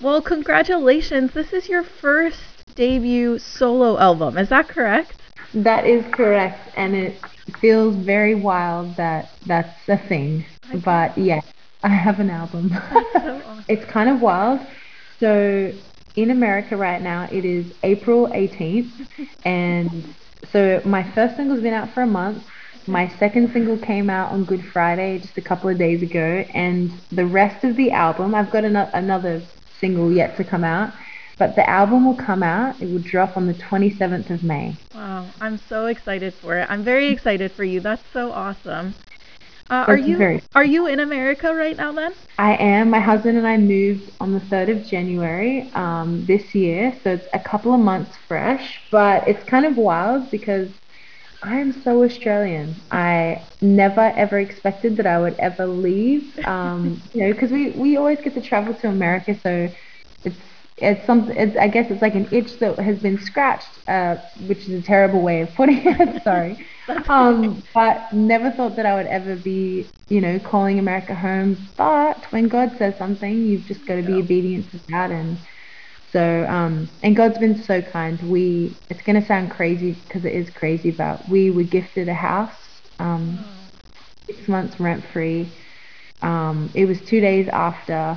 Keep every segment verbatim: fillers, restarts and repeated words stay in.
Well, congratulations. This is your first debut solo album. Is that correct? That is correct. And it feels very wild that that's a thing. I But bet. yes, I have an album. That's so It's awesome. kind of wild. So in America right now, it is April eighteenth. And so my first single's been out for a month. Okay. My second single came out on Good Friday just a couple of days ago. And the rest of the album, I've got ano- another single yet to come out, but the album will come out. It will drop on the twenty-seventh of May. Wow. I'm so excited for it. I'm very excited for you. That's so awesome. Uh, are That's you very, are you in America right now then? I am. My husband and I moved on the third of January Wow. um, this year. So it's a couple of months fresh, but it's kind of wild because I am so Australian. I never ever expected that I would ever leave. Um, you know, because we we always get to travel to America, so it's it's something. It's, I guess it's like an itch that has been scratched, uh, which is a terrible way of putting it. Sorry, That's okay. um, but never thought that I would ever be, you know, calling America home. But when God says something, you've just got to be Yeah. obedient to that, and so, um, and God's been so kind. We, it's going to sound crazy because it is crazy, but we were gifted a house, um, Oh. six months rent free. Um, it was two days after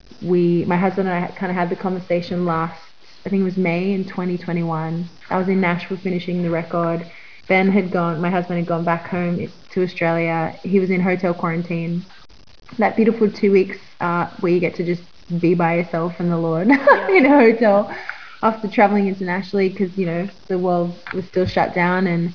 we, my husband and I kind of had the conversation last, I think it was May in twenty twenty-one. I was in Nashville finishing the record. Ben had gone, my husband had gone back home to Australia. He was in hotel quarantine. That beautiful two weeks uh, where you get to just be by yourself and the Lord Yeah. in a hotel after traveling internationally because, you know, the world was still shut down. And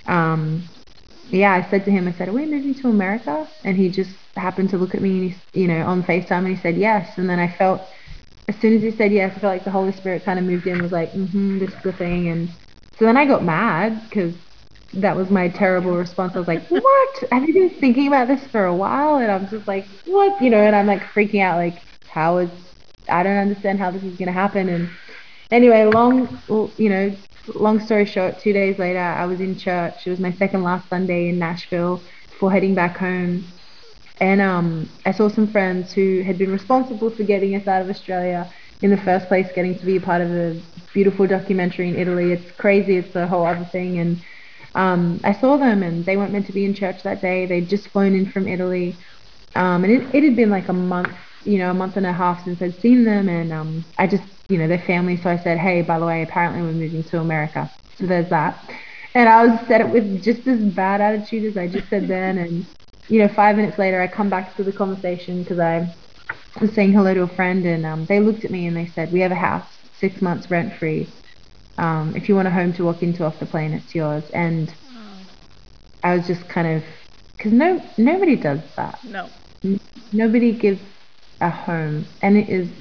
um, yeah, I said to him, I said, are we moving to America? And he just happened to look at me and he's, you know, on FaceTime and he said yes. And then I felt, as soon as he said yes, I felt like the Holy Spirit kind of moved in, was like, mm-hmm, this is the thing. And so then I got mad because that was my terrible Yeah. response. I was like, what? Have you been thinking about this for a while? And I'm just like, what? You know, and I'm like freaking out, like, how is, I don't understand how this is going to happen. And anyway, long, you know, long story short, two days later, I was in church. It was my second last Sunday in Nashville before heading back home. And um, I saw some friends who had been responsible for getting us out of Australia in the first place, getting to be a part of a beautiful documentary in Italy. It's crazy. It's a whole other thing. And um, I saw them and they weren't meant to be in church that day. They'd just flown in from Italy. Um, and it, it had been like a month, you know, a month and a half since I'd seen them. And um, I just, you know, their family. So I said, hey, by the way, apparently we're moving to America. So there's that. And I was said it with just as bad attitude as I just said then. And, you know, five minutes later, I come back to the conversation because I was saying hello to a friend and um, they looked at me and they said, we have a house, six months rent free. Um, if you want a home to walk into off the plane, it's yours. And Wow. I was just kind of, because no, nobody does that. No. N- Nobody gives a home, and it is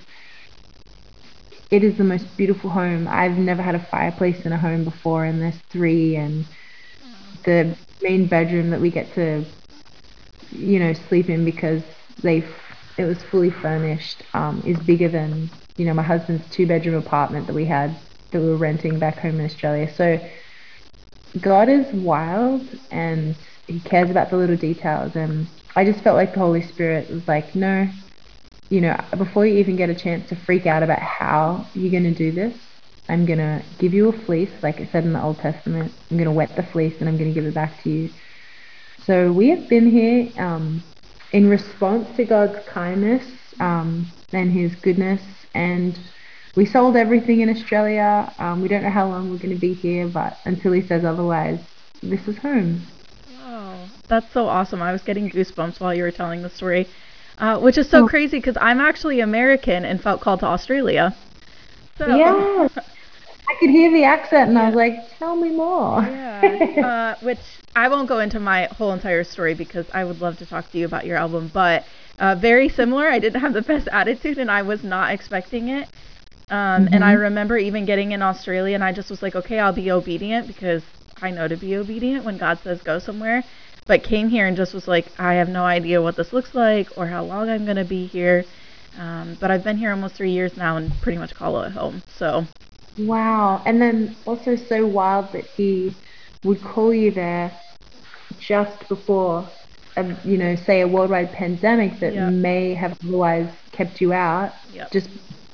it is the most beautiful home. I've never had a fireplace in a home before, and there's three, and the main bedroom that we get to, you know, sleep in because they f- it was fully furnished, um, is bigger than, you know, my husband's two bedroom apartment that we had that we were renting back home in Australia. So God is wild and he cares about the little details. And I just felt like the Holy Spirit was like, no, you know, before you even get a chance to freak out about how you're going to do this, I'm going to give you a fleece, like it said in the Old Testament. I'm going to wet the fleece and I'm going to give it back to you. So we have been here um, in response to God's kindness um, and his goodness. And we sold everything in Australia. Um, we don't know how long we're going to be here, but until he says otherwise, this is home. Wow. That's so awesome. I was getting goosebumps while you were telling the story, uh, which is so Oh, crazy because I'm actually American and felt called to Australia. So, yes. I could hear the accent and I was yeah. like, tell me more. Yeah. Uh, which I won't go into my whole entire story because I would love to talk to you about your album, but uh, very similar. I didn't have the best attitude and I was not expecting it. Um, and I hmm remember even getting in Australia and I just was like, okay, I'll be obedient because I know to be obedient when God says go somewhere. But came here and just was like, I have no idea what this looks like or how long I'm going to be here. Um, but I've been here almost three years now and pretty much call it home. So, Wow. And then also so wild that he would call you there just before, a, you know, say a worldwide pandemic that yep, may have otherwise kept you out. yep. Just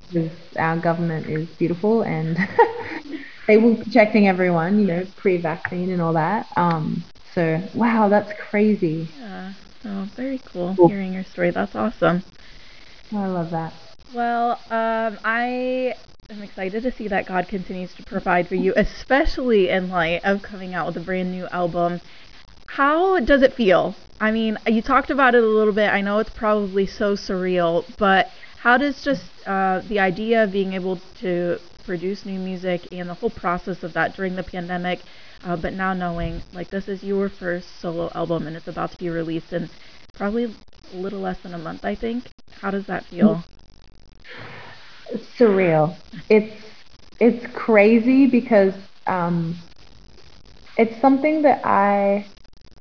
because our government is beautiful and they will be protecting everyone, you know, pre-vaccine and all that. Um, so wow, that's crazy. Yeah. So very cool Cool. hearing your story. That's awesome. I love that. Well, um, I am excited to see that God continues to provide for you, especially in light of coming out with a brand new album. How does it feel? I mean, you talked about it a little bit. I know it's probably so surreal, but how does just uh, the idea of being able to produce new music and the whole process of that during the pandemic, uh, but now knowing like this is your first solo album and it's about to be released in probably a little less than a month, I think. How does that feel? It's surreal. It's it's crazy because um it's something that I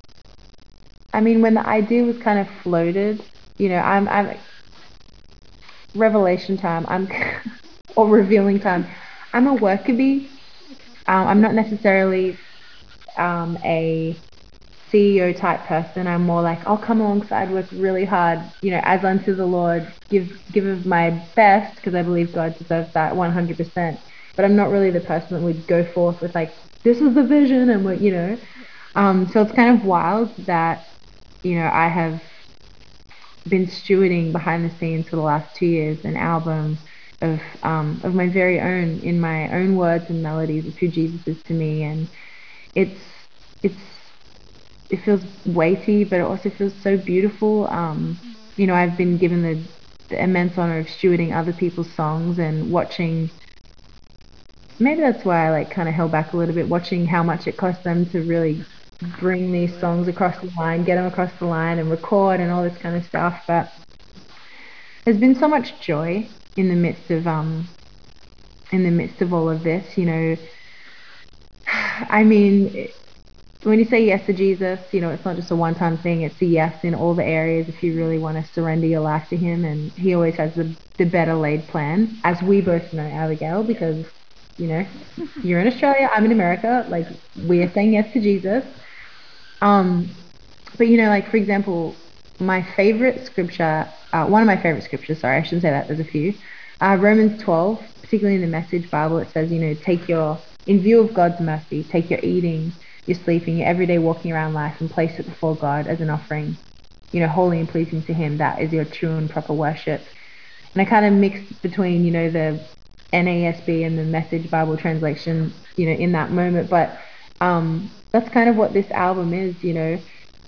I mean when the idea was kind of floated, you know, I'm I'm revelation time. I'm or revealing time. I'm a worker bee. Um, I'm not necessarily um, a C E O type person. I'm more like I'll come alongside, work really hard, you know, as unto the Lord, give give of my best because I believe God deserves that one hundred percent. But I'm not really the person that would go forth with like this is the vision and what you know. Um, so it's kind of wild that you know I have been stewarding behind the scenes for the last two years an album of um, of my very own in my own words and melodies of who Jesus is to me, and it's it's it feels weighty, but it also feels so beautiful. Um, you know, I've been given the, the immense honor of stewarding other people's songs and watching. Maybe that's why I like kind of held back a little bit, watching how much it cost them to really bring Do these it. songs across the line, get them across the line, and record and all this kind of stuff. But there's been so much joy in the midst of um in the midst of all of this. You know, I mean, when you say yes to Jesus, you know, it's not just a one time thing, it's a yes in all the areas if you really want to surrender your life to Him. And He always has the, the better laid plan, as we both know, Abigail, because, you know, you're in Australia, I'm in America. Like, we are saying yes to Jesus. Um, but, you know, like, for example, my favorite scripture, uh, one of my favorite scriptures, sorry, I shouldn't say that, there's a few. Uh, Romans twelve, particularly in the Message Bible, it says, you know, take your, in view of God's mercy, take your eating, your sleeping, your everyday walking around life and place it before God as an offering, you know, holy and pleasing to Him. That is your true and proper worship. And I kind of mixed between, you know, the N A S B and the Message Bible translation, you know, in that moment. But um, that's kind of what this album is, you know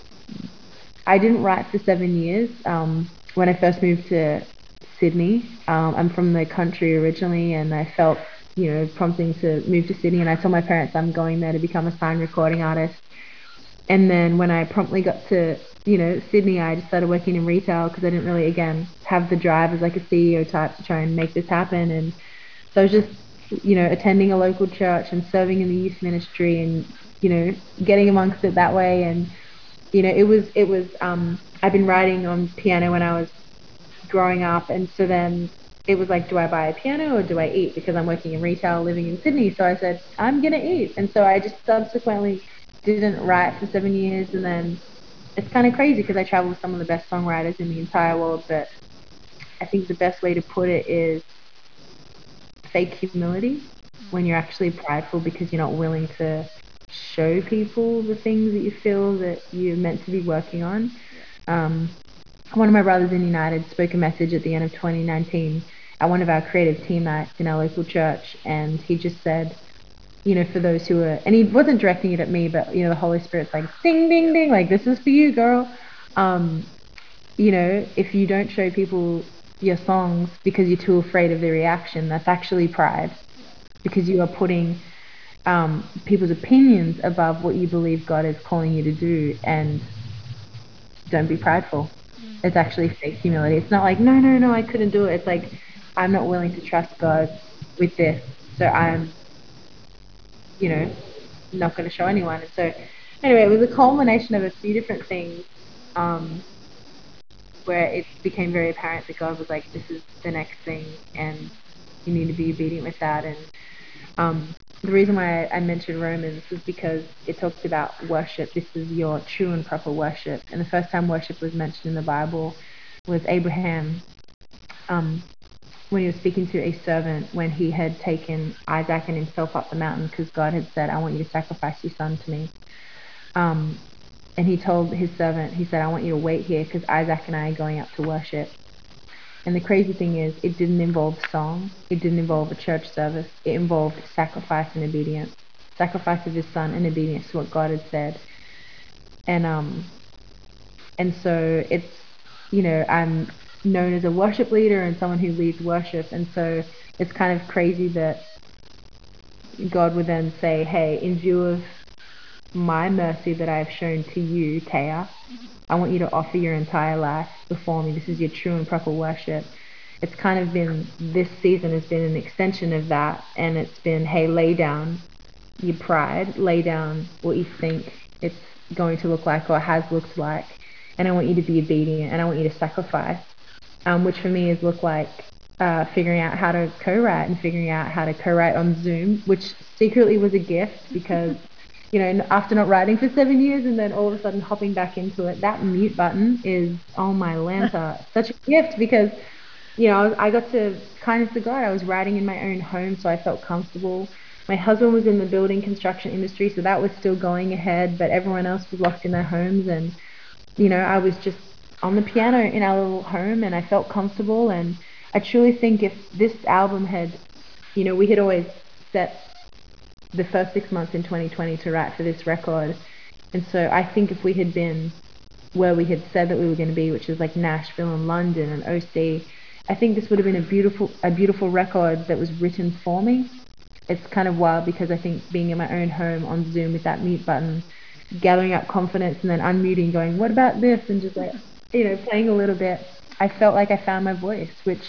I didn't write for seven years. Um, when I first moved to Sydney, um, I'm from the country originally, and I felt, you know, prompting to move to Sydney. And I told my parents I'm going there to become a signed recording artist. And then when I promptly got to, you know, Sydney, I just started working in retail because I didn't really, again, have the drive as like a C E O type to try and make this happen. And so I was just, you know, attending a local church and serving in the youth ministry and, you know, getting amongst it that way. And you know it was it was um I've been writing on piano when I was growing up, and so then it was like, do I buy a piano or do I eat, because I'm working in retail living in Sydney. So I said I'm gonna eat, and so I just subsequently didn't write for seven years. And then it's kind of crazy because I travel with some of the best songwriters in the entire world, but I think the best way to put it is fake humility, when you're actually prideful because you're not willing to show people the things that you feel that you're meant to be working on. Yeah. um, One of my brothers in United spoke a message at the end of twenty nineteen at one of our creative team nights in our local church. And he just said, you know, for those who are, and he wasn't directing it at me, but, you know, the Holy Spirit's like, ding, ding, Yep. ding, like, this is for you, girl. Um, you know, if you don't show people your songs because you're too afraid of the reaction, that's actually pride, because you are putting um, people's opinions above what you believe God is calling you to do. And don't be prideful. It's actually fake humility. It's not like, no, no, no, I couldn't do it. It's like, I'm not willing to trust God with this. So I'm, you know, not going to show anyone. And so, anyway, it was a culmination of a few different things um, where it became very apparent that God was like, this is the next thing. And you need to be obedient with that. And Um, the reason why I mentioned Romans was because it talked about worship. This is your true and proper worship. And the first time worship was mentioned in the Bible was Abraham. Um, when he was speaking to a servant when he had taken Isaac and himself up the mountain because God had said, I want you to sacrifice your son to me. Um, and he told his servant, he said, I want you to wait here because Isaac and I are going up to worship. And the crazy thing is, it didn't involve song, it didn't involve a church service, it involved sacrifice and obedience, sacrifice of his son and obedience to what God had said. And um, and so it's, you know, I'm known as a worship leader and someone who leads worship, and so it's kind of crazy that God would then say, hey, in view of my mercy that I have shown to you, Taya, I want you to offer your entire life before me. This is your true and proper worship. It's kind of been, this season has been an extension of that. And it's been, hey, lay down your pride, lay down what you think it's going to look like or has looked like. And I want you to be obedient and I want you to sacrifice, um, which for me has looked like uh, figuring out how to co-write and figuring out how to co-write on Zoom, which secretly was a gift because, you know, after not writing for seven years and then all of a sudden hopping back into it, that mute button is, oh my Lanta, such a gift because, you know, I, was, I got to, kindness to God, I was writing in my own home, so I felt comfortable. My husband was in the building construction industry, so that was still going ahead, but everyone else was locked in their homes. And, you know, I was just on the piano in our little home and I felt comfortable. And I truly think if this album had, you know, we had always set the first six months in twenty twenty to write for this record. And so I think if we had been where we had said that we were going to be, which is like Nashville and London and O C, I think this would have been a beautiful, a beautiful record that was written for me. It's kind of wild because I think being in my own home on Zoom with that mute button, gathering up confidence and then unmuting, going, what about this? And just like, you know, playing a little bit, I felt like I found my voice, which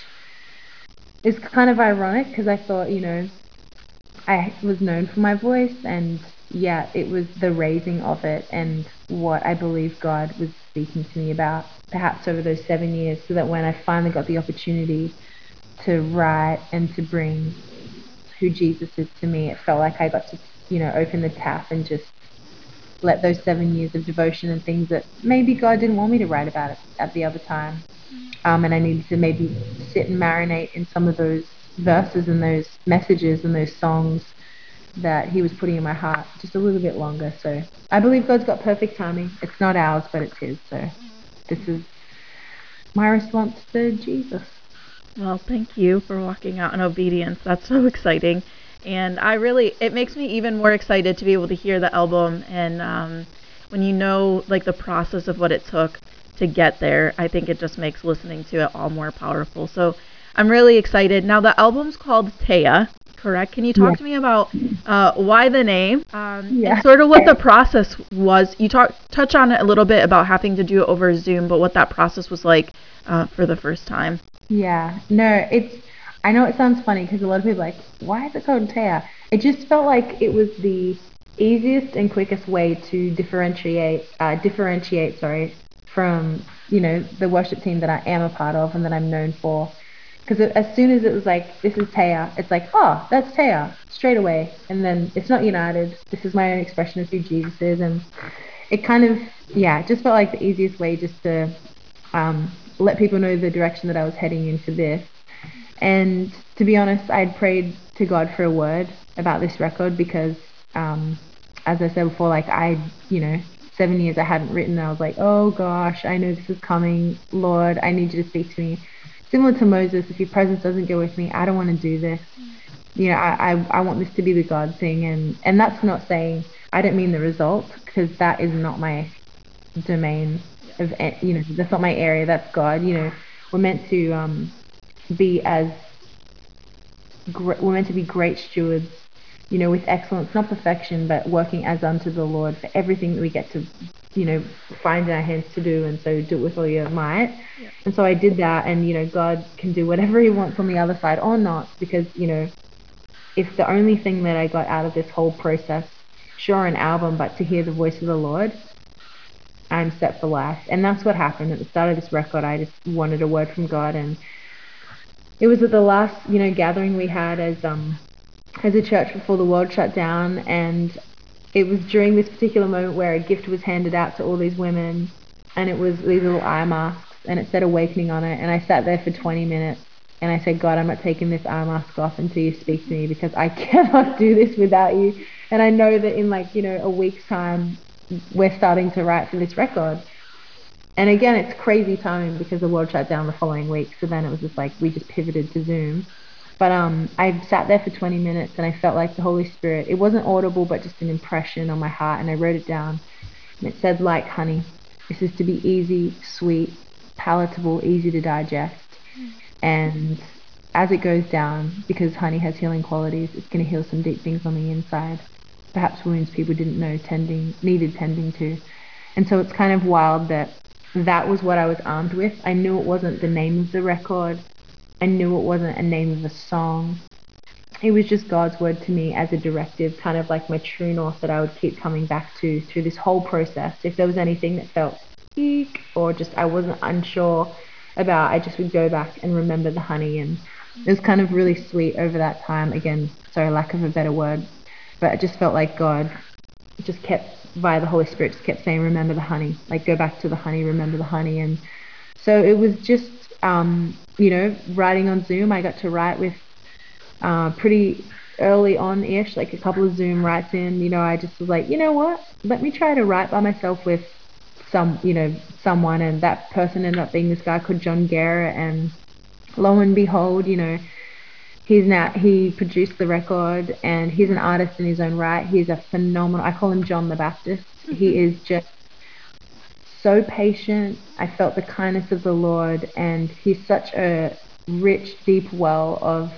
is kind of ironic because I thought, you know, I was known for my voice, and yeah, it was the raising of it and what I believe God was speaking to me about, perhaps over those seven years, so that when I finally got the opportunity to write and to bring who Jesus is to me, it felt like I got to, you know, open the tap and just let those seven years of devotion and things that maybe God didn't want me to write about it at the other time. Um, and I needed to maybe sit and marinate in some of those verses and those messages and those songs that he was putting in my heart just a little bit longer. So I believe God's got perfect timing. It's not ours, but it's his. So this is my response to Jesus. Well, thank you for walking out in obedience. That's so exciting. And I really, it makes me even more excited to be able to hear the album. And um, when you know, like, the process of what it took to get there, I think it just makes listening to it all more powerful. So I'm really excited. Now, the album's called Taya, correct? Can you talk Yeah. to me about uh, why the name um, Yeah. and sort of what the process was? You talk touch on it a little bit about having to do it over Zoom, but what that process was like uh, for the first time. Yeah. No, it's, I know it sounds funny because a lot of people are like, why is it called Taya? It just felt like it was the easiest and quickest way to differentiate, uh, differentiate, sorry, from, you know, the worship team that I am a part of and that I'm known for. Because as soon as it was like, this is Taya, it's like, oh, that's Taya straight away. And then it's not United. This is my own expression of who Jesus is. And it kind of, yeah, it just felt like the easiest way just to um, let people know the direction that I was heading in for this. And to be honest, I'd prayed to God for a word about this record because, um, as I said before, like I, you know, seven years I hadn't written. I was like, oh gosh, I know this is coming. Lord, I need you to speak to me. Similar to Moses, if your presence doesn't go with me, I don't want to do this. You know, I, I, I want this to be the God thing. And, and that's not saying, I don't mean the result because that is not my domain of, you know, that's not my area. That's God. You know, we're meant to um, be as gr- we're meant to be great stewards, you know, with excellence, not perfection, but working as unto the Lord for everything that we get to, you know, find in our hands to do. And so do it with all your might. Yeah. And so I did that. And, you know, God can do whatever he wants on the other side or not, because, you know, if the only thing that I got out of this whole process, sure, an album, but to hear the voice of the Lord, I'm set for life. And that's what happened at the start of this record. I just wanted a word from God. And it was at the last, you know, gathering we had as um as a church before the world shut down. And it was during this particular moment where a gift was handed out to all these women, and it was these little eye masks and it said awakening on it. And I sat there for twenty minutes And I said, God, I'm not taking this eye mask off until you speak to me because I cannot do this without you. And I know that in like, you know, a week's time, we're starting to write for this record. And again, it's crazy timing because the world shut down the following week. So then it was just like we just pivoted to Zoom. But um, I sat there for twenty minutes and I felt like the Holy Spirit, it wasn't audible, but just an impression on my heart. And I wrote it down and it said, like honey, this is to be easy, sweet, palatable, easy to digest. And as it goes down, because honey has healing qualities, it's going to heal some deep things on the inside. Perhaps wounds people didn't know tending needed tending to. And so it's kind of wild that that was what I was armed with. I knew it wasn't the name of the record. I knew it wasn't a name of a song. It was just God's word to me as a directive, kind of like my true north that I would keep coming back to through this whole process. If there was anything that felt eek or just I wasn't unsure about, I just would go back and remember the honey. And it was kind of really sweet over that time. Again, sorry, lack of a better word, but it just felt like God just kept via the Holy Spirit just kept saying, remember the honey, like go back to the honey, remember the honey. And so it was just um, you know, writing on Zoom. I got to write with uh pretty early on ish, like a couple of Zoom writes in, you know, I just was like, you know what? Let me try to write by myself with some, you know, someone. And that person ended up being this guy called John Garrett. And lo and behold, you know, he's now he produced the record and he's an artist in his own right. He's a phenomenal, I call him John the Baptist. He is just so patient. I felt the kindness of the Lord, and he's such a rich, deep well of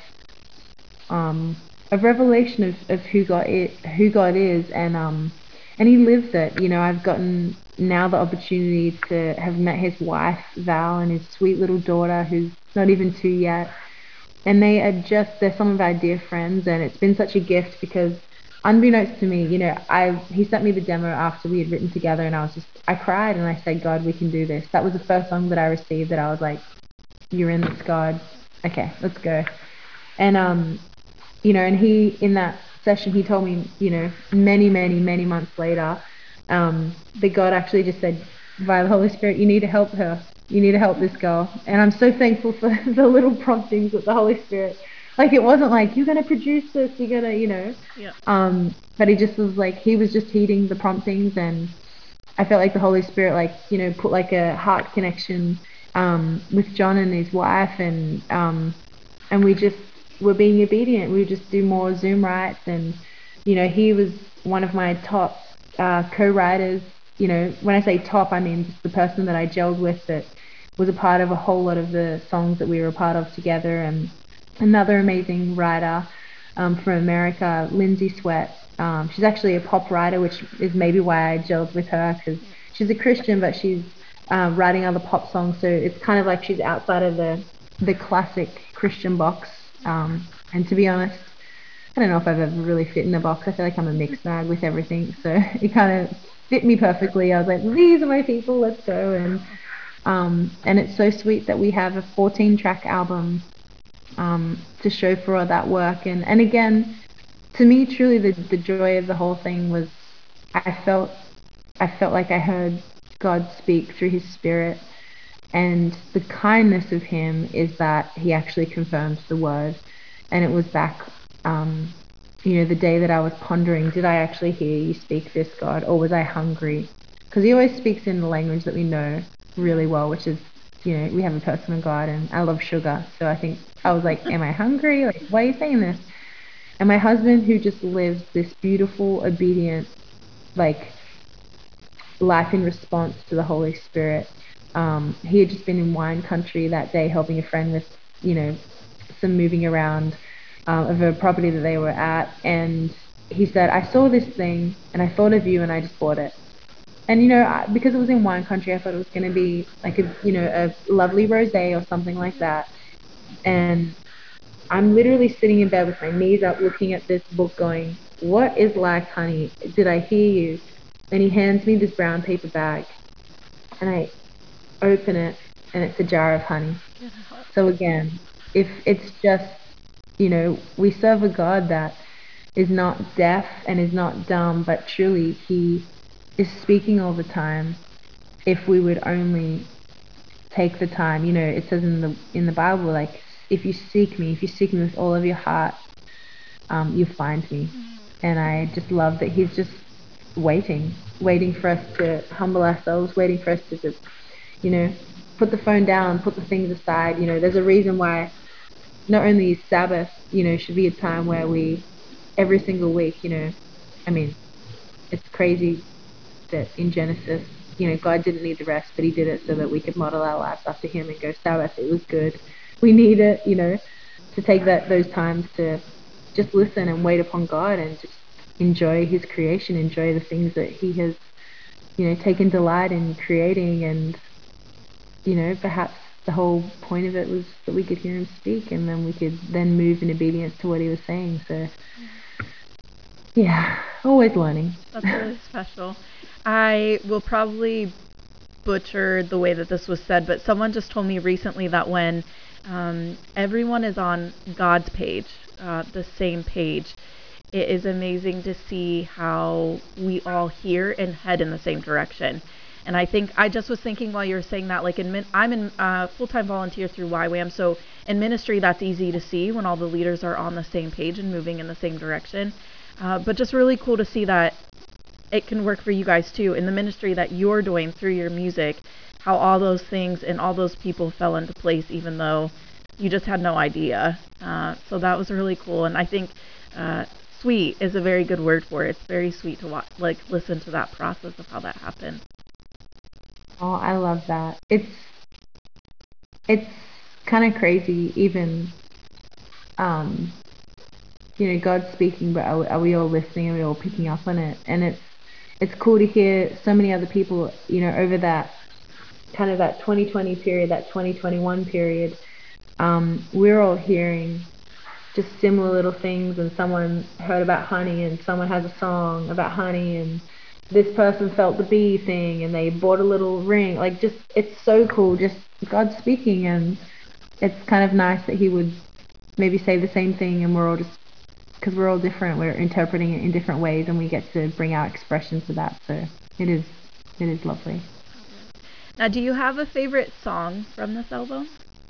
um of revelation of, of who God is, who God is, and um and he lives it. You know, I've gotten now the opportunity to have met his wife Val and his sweet little daughter who's not even two yet, and they are just they're some of our dear friends. And it's been such a gift because unbeknownst to me, you know, I he sent me the demo after we had written together, and I was just I cried and I said, God, we can do this. That was the first song that I received that I was like, you're in this, God. Okay, let's go. And um you know, and he in that session he told me, you know, many many many months later, um that God actually just said via the Holy Spirit, you need to help her, you need to help this girl. And I'm so thankful for the little promptings with the Holy Spirit. Like it wasn't like you're going to produce this, you're going to, you know, Yeah. um but he just was like he was just heeding the promptings. And I felt like the Holy Spirit, like, you know, put like a heart connection um with John and his wife. And um and we just were being obedient. We would just do more Zoom writes. And, you know, he was one of my top uh, co-writers. You know, when I say top, I mean just the person that I gelled with that was a part of a whole lot of the songs that we were a part of together. And another amazing writer um, from America, Lindsay Sweat. Um, she's actually a pop writer, which is maybe why I gelled with her because Yeah. she's a Christian, but she's um, writing other pop songs. So it's kind of like she's outside of the the classic Christian box. Um, and to be honest, I don't know if I've ever really fit in the box. I feel like I'm a mixed bag with everything. So it kind of fit me perfectly. I was like, these are my people, let's go. And Oh, um, and it's so sweet that we have a fourteen track album um, to show for all that work. And and again, to me, truly the the joy of the whole thing was I felt I felt like I heard God speak through his spirit. And the kindness of him is that he actually confirmed the word. And it was back, um, you know, the day that I was pondering, did I actually hear you speak this, God, or was I hungry? Because he always speaks in the language that we know yeah. really well, which is, you know, we have a personal God and I love sugar. So I think I was like, am I hungry? Like, why are you saying this? And my husband, who just lives this beautiful, obedient, like life in response to the Holy Spirit. Um, he had just been in wine country that day, helping a friend with, you know, some moving around um, of a property that they were at. And he said, I saw this thing and I thought of you and I just bought it. And, you know, I, because it was in wine country, I thought it was going to be like a, you know, a lovely rosé or something like that. And I'm literally sitting in bed with my knees up, looking at this book, going, what is like honey? Did I hear you? And he hands me this brown paper bag and I open it and it's a jar of honey. Get out. So again, if it's just, you know, we serve a God that is not deaf and is not dumb, but truly he is speaking all the time. If we would only take the time, you know, it says in the in the Bible, like if you seek me, if you seek me with all of your heart, um, you'll find me. And I just love that he's just waiting, waiting for us to humble ourselves, waiting for us to just, you know, put the phone down, put the things aside. You know, there's a reason why not only is Sabbath, you know, should be a time where we, every single week, you know, I mean, it's crazy that in Genesis, you know, God didn't need the rest, but he did it so that we could model our lives after him and go, Sabbath, it was good. We need it, you know, to take that those times to just listen and wait upon God and just enjoy his creation, enjoy the things that he has, you know, taken delight in creating. And, you know, perhaps the whole point of it was that we could hear him speak and then we could then move in obedience to what he was saying. So, yeah, always learning. That's really special. I will probably butcher the way that this was said, but someone just told me recently that when um, everyone is on God's page, uh, the same page, it is amazing to see how we all hear and head in the same direction. And I think I just was thinking while you were saying that, like in min- I'm in uh, full time volunteer through Y WAM, so in ministry that's easy to see when all the leaders are on the same page and moving in the same direction. Uh, but just really cool to see that it can work for you guys too in the ministry that you're doing through your music, how all those things and all those people fell into place even though you just had no idea. Uh, so that was really cool. And I think uh, sweet is a very good word for it. It's very sweet to watch, like listen to that process of how that happened. Oh, I love that. It's it's kind of crazy even um you know, God's speaking, but are, are we all listening? Are we all picking up on it? And it's it's cool to hear so many other people, you know, over that kind of that twenty twenty period, that twenty twenty-one period. Um, we're all hearing just similar little things, and someone heard about honey, and someone has a song about honey, and this person felt the bee thing, and they bought a little ring. Like, just it's so cool, just God speaking, and it's kind of nice that He would maybe say the same thing, and we're all just because we're all different, we're interpreting it in different ways, and we get to bring our expressions to that. So it is, it is lovely. Now, do you have a favorite song from this album?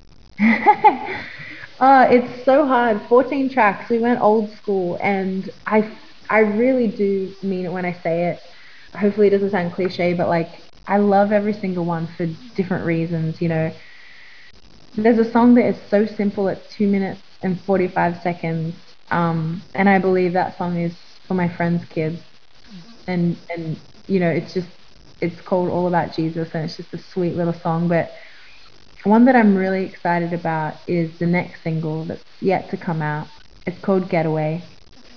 Uh, it's so hard. fourteen tracks. We went old school, and I I really do mean it when I say it. Hopefully it doesn't sound cliche, but like I love every single one for different reasons. You know, there's a song that is so simple, it's two minutes and forty-five seconds. Um, and I believe that song is for my friend's kids. And and you know, it's just it's called All About Jesus, and it's just a sweet little song. But one that I'm really excited about is the next single that's yet to come out. It's called Getaway.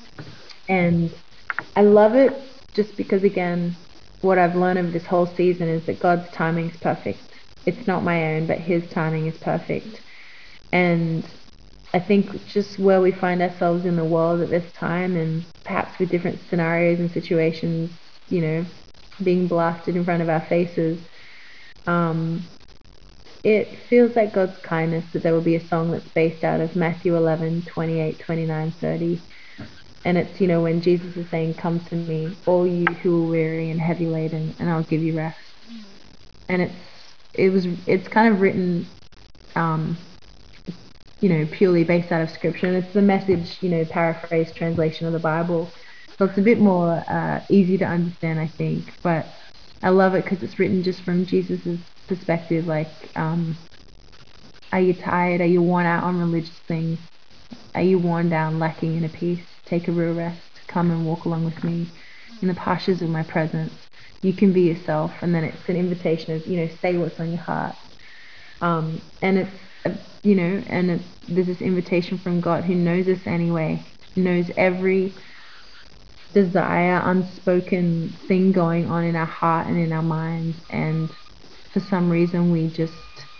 And I love it just because, again, what I've learned of this whole season is that God's timing is perfect. It's not my own, but His timing is perfect. And I think just where we find ourselves in the world at this time, and perhaps with different scenarios and situations, you know, being blasted in front of our faces, um, it feels like God's kindness that there will be a song that's based out of Matthew eleven twenty-eight, twenty-nine, thirty. And it's, you know, when Jesus is saying, Come to me, all you who are weary and heavy laden, and I'll give you rest. And it's, it was, it's kind of written, um, you know, purely based out of scripture. And it's the message, you know, paraphrase translation of the Bible. So it's a bit more uh, easy to understand, I think. But I love it because it's written just from Jesus's perspective. Like, um, are you tired? Are you worn out on religious things? Are you worn down, lacking in a peace? Take a real rest. Come and walk along with me in the pastures of my presence. You can be yourself. And then it's an invitation of, you know, say what's on your heart. Um, and it's, uh, you know, and it's, there's this invitation from God who knows us anyway, knows every desire, unspoken thing going on in our heart and in our minds. And for some reason, we just,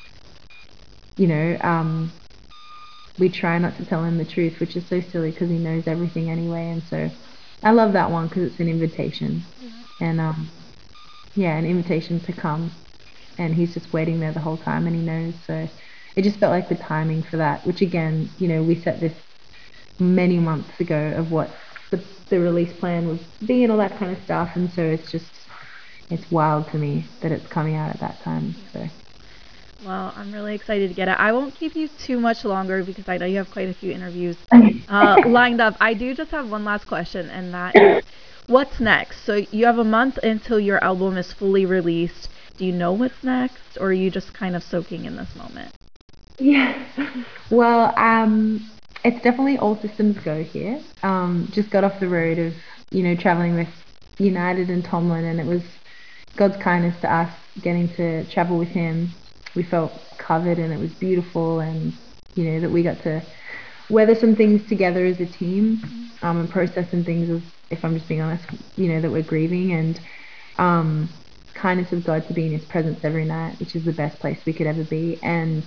you know, um, we try not to tell him the truth, which is so silly because he knows everything anyway. And so I love that one because it's an invitation and, um, yeah, an invitation to come. And he's just waiting there the whole time and he knows. So it just felt like the timing for that, which again, you know, we set this many months ago of what the, the release plan would be and all that kind of stuff. And so it's just, it's wild to me that it's coming out at that time. So Well, I'm really excited to get it. I won't keep you too much longer because I know you have quite a few interviews uh, lined up. I do just have one last question, and that is what's next? So you have a month until your album is fully released. Do you know what's next, or are you just kind of soaking in this moment? Yeah. Well, um, it's definitely all systems go here. Um, just got off the road of, you know, traveling with United and Tomlin, and it was God's kindness to us getting to travel with him. We felt covered and it was beautiful, and, you know, that we got to weather some things together as a team, um, and process some things as, if I'm just being honest, you know, that we're grieving, and um, kindness of God to be in his presence every night, which is the best place we could ever be. And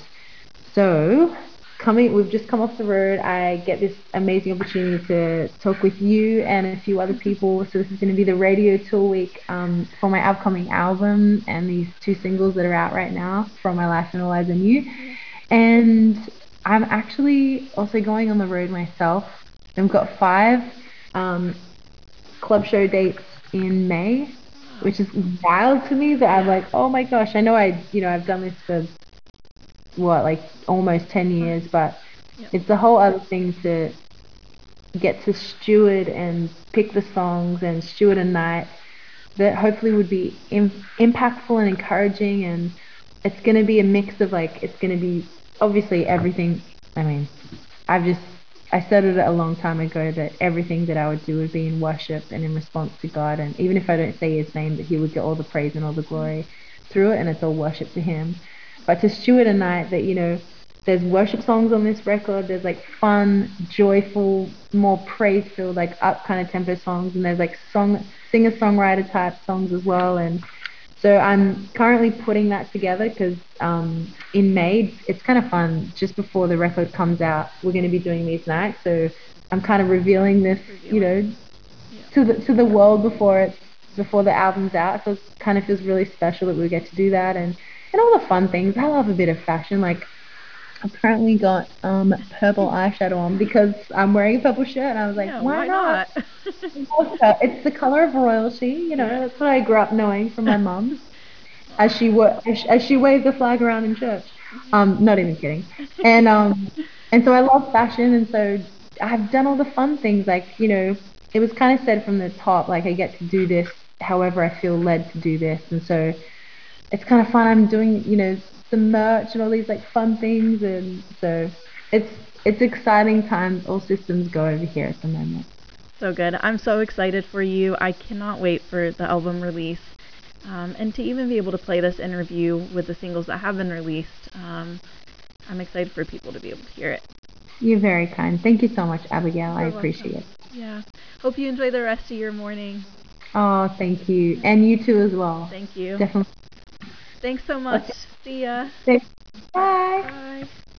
so, coming, we've just come off the road. I get this amazing opportunity to talk with you and a few other people. So, this is going to be the radio tour week um, for my upcoming album and these two singles that are out right now, From My Life and All Eyes on You. Yeah. And I'm actually also going on the road myself. I've got five um, club show dates in May, Wow. which is wild to me that I'm Yeah. like, oh my gosh, I know I, you know, I've done this for what, like almost ten years, but Yep. it's a whole other thing to get to steward and pick the songs and steward a night that hopefully would be Im- impactful and encouraging. And it's going to be a mix of like, it's going to be obviously everything. I mean, I've just, I said it a long time ago that everything that I would do would be in worship and in response to God. And even if I don't say his name, that he would get all the praise and all the glory through it. And it's all worship to him. But to steward a night that, you know, there's worship songs on this record. There's like fun, joyful, more praise filled, like up kind of tempo songs. And there's like song, singer songwriter type songs as well. And so I'm currently putting that together because um, in May, it's kind of fun. Just before the record comes out, we're going to be doing these nights. So I'm kind of revealing this, you Revealing. know, Yeah. to the to the world before it's before the album's out. So it kind of feels really special that we get to do that, and and all the fun things. I love a bit of fashion. Like I've currently got um purple eyeshadow on because I'm wearing a purple shirt, and I was like, Yeah. why Why not? not? It's the color of royalty, you know. Yeah. That's what I grew up knowing from my mum as Aw. she wa- as, as she waved the flag around in church. Um, not even kidding. And um, and so I love fashion, and so I've done all the fun things. Like you know, it was kind of said from the top, like I get to do this however I feel led to do this, and so it's kind of fun. I'm doing you know some merch and all these like fun things, and so it's it's exciting times. All systems go over here at the moment. So good. I'm so excited for you. I cannot wait for the album release. Um, and to even be able to play this interview with the singles that have been released. Um, I'm excited for people to be able to hear it. You're very kind. Thank you so much, Abigail. I You're appreciate welcome. it. Yeah. Hope you enjoy the rest of your morning. Oh, thank you. And you too as well. Thank you. Definitely. Thanks so much. Okay. See ya. Thanks. Bye. Bye.